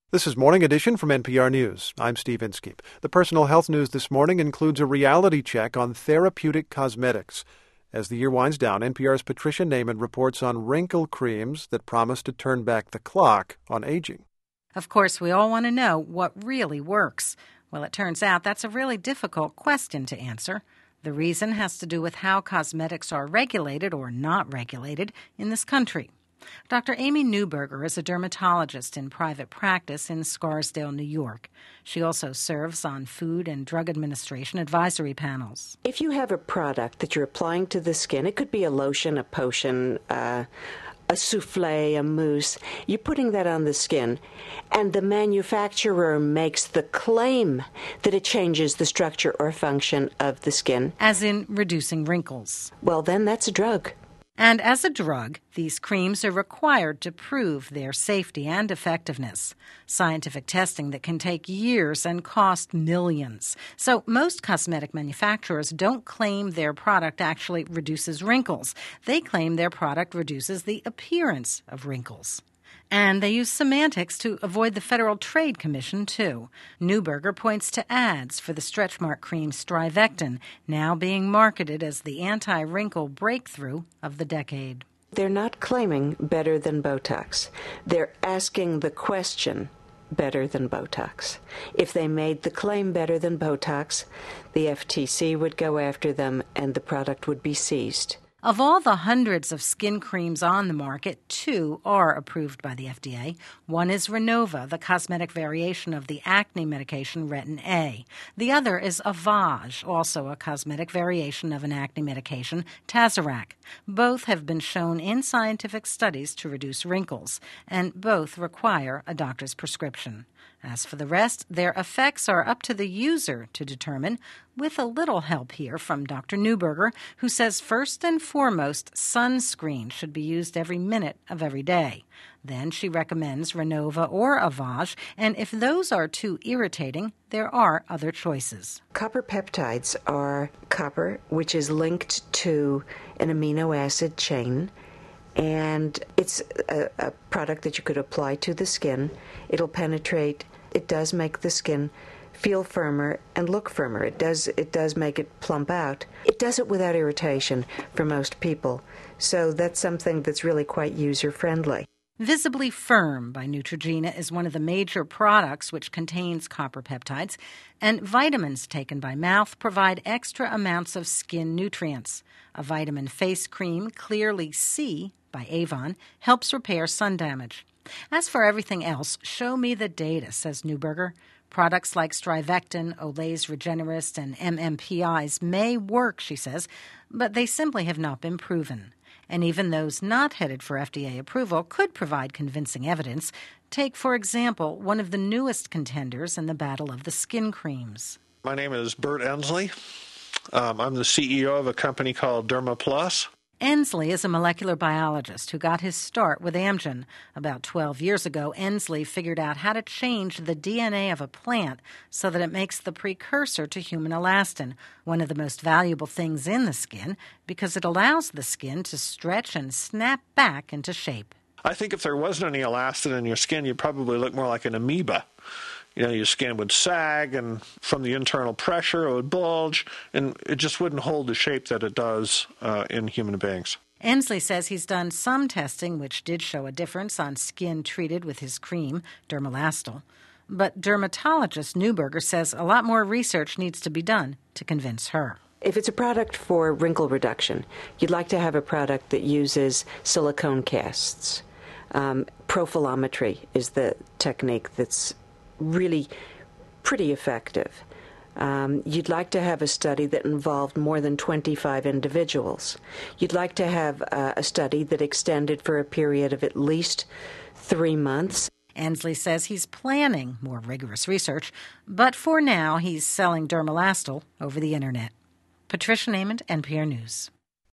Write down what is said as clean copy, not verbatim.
This is Morning Edition from NPR News. I'm Steve Inskeep. The personal health news this morning includes a reality check on therapeutic cosmetics. As the year winds down, NPR's Patricia Naiman reports on wrinkle creams that promise to turn back the clock on aging. Of course, we all want to know what really works. Well, it turns out that's a really difficult question to answer. The reason has to do with how cosmetics are regulated or not regulated in this country. Dr. Amy Newberger is a dermatologist in private practice in Scarsdale, New York. She also serves on Food and Drug Administration advisory panels. If you have a product that you're applying to the skin, it could be a lotion, a potion, a souffle, a mousse. You're putting that on the skin, and the manufacturer makes the claim that it changes the structure or function of the skin. As in reducing wrinkles. Well, then that's a drug. And as a drug, these creams are required to prove their safety and effectiveness. Scientific testing that can take years and cost millions. So most cosmetic manufacturers don't claim their product actually reduces wrinkles. They claim their product reduces the appearance of wrinkles. And they use semantics to avoid the Federal Trade Commission, too. Newberger points to ads for the stretch mark cream Strivectin, now being marketed as the anti-wrinkle breakthrough of the decade. They're not claiming better than Botox. They're asking the question, better than Botox. If they made the claim better than Botox, the FTC would go after them and the product would be seized. Of all the hundreds of skin creams on the market, 2 are approved by the FDA. One is Renova, the cosmetic variation of the acne medication Retin-A. The other is Avage, also a cosmetic variation of an acne medication, Tazorac. Both have been shown in scientific studies to reduce wrinkles, and both require a doctor's prescription. As for the rest, their effects are up to the user to determine, with a little help here from Dr. Newberger, who says first and foremost, sunscreen should be used every minute of every day. Then she recommends Renova or Avage, and if those are too irritating, there are other choices. Copper peptides are copper, which is linked to an amino acid chain, and it's a product that you could apply to the skin. It'll penetrate. It does make the skin feel firmer and look firmer. It does make it plump out. It does it without irritation for most people. So that's something that's really quite user-friendly. Visibly Firm by Neutrogena is one of the major products which contains copper peptides, and vitamins taken by mouth provide extra amounts of skin nutrients. A vitamin face cream, Clearly C by Avon, helps repair sun damage. As for everything else, show me the data, says Newberger. Products like Strivectin, Olay Regenerist, and MMPIs may work, she says, but they simply have not been proven. And even those not headed for FDA approval could provide convincing evidence. Take, for example, one of the newest contenders in the battle of the skin creams. My name is Bert Ensley. I'm the CEO of a company called Dermaplus. Ensley is a molecular biologist who got his start with Amgen. About 12 years ago, Ensley figured out how to change the DNA of a plant so that it makes the precursor to human elastin, one of the most valuable things in the skin, because it allows the skin to stretch and snap back into shape. I think if there wasn't any elastin in your skin, you'd probably look more like an amoeba. You know, your skin would sag, and from the internal pressure, it would bulge, and it just wouldn't hold the shape that it does in human beings. Ensley says he's done some testing which did show a difference on skin treated with his cream, Dermalastol. But dermatologist Newberger says a lot more research needs to be done to convince her. If it's a product for wrinkle reduction, you'd like to have a product that uses silicone casts. Profilometry is the technique that's really pretty effective. You'd like to have a study that involved more than 25 individuals. You'd like to have a study that extended for a period of at least 3 months. Ensley says he's planning more rigorous research, but for now he's selling Dermalastol over the Internet. Patricia Naiman, NPR News.